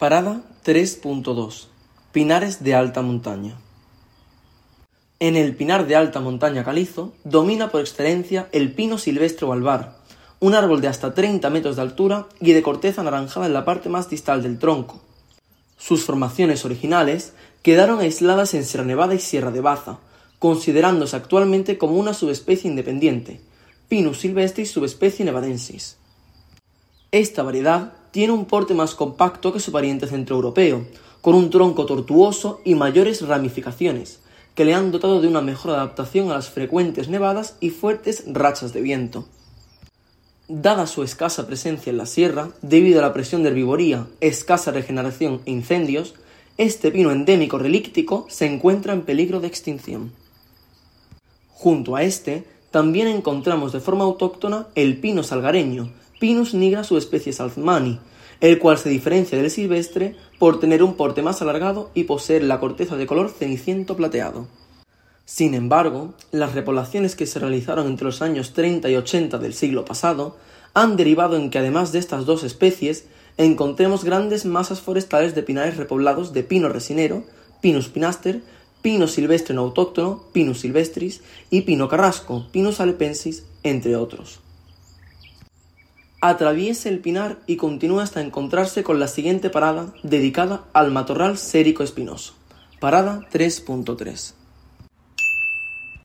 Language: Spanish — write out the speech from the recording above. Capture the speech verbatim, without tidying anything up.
Parada tres punto dos. Pinares de alta montaña. En el pinar de alta montaña calizo domina por excelencia el pino silvestre o albar, un árbol de hasta treinta metros de altura y de corteza anaranjada en la parte más distal del tronco. Sus formaciones originales quedaron aisladas en Sierra Nevada y Sierra de Baza, considerándose actualmente como una subespecie independiente, Pinus silvestris subespecie nevadensis. Esta variedad tiene un porte más compacto que su pariente centroeuropeo, con un tronco tortuoso y mayores ramificaciones, que le han dotado de una mejor adaptación a las frecuentes nevadas y fuertes rachas de viento. Dada su escasa presencia en la sierra, debido a la presión de herbivoría, escasa regeneración e incendios, este pino endémico relíctico se encuentra en peligro de extinción. Junto a este, también encontramos de forma autóctona el pino salgareño, Pinus nigra subespecie salzmani, el cual se diferencia del silvestre por tener un porte más alargado y poseer la corteza de color ceniciento plateado. Sin embargo, las repoblaciones que se realizaron entre los años treinta y ochenta del siglo pasado han derivado en que además de estas dos especies encontremos grandes masas forestales de pinares repoblados de pino resinero, Pinus pinaster, pino silvestre no autóctono, Pinus silvestris y pino carrasco, Pinus alepensis, entre otros. Atraviesa el pinar y continúa hasta encontrarse con la siguiente parada dedicada al matorral sérico espinoso. Parada tres punto tres.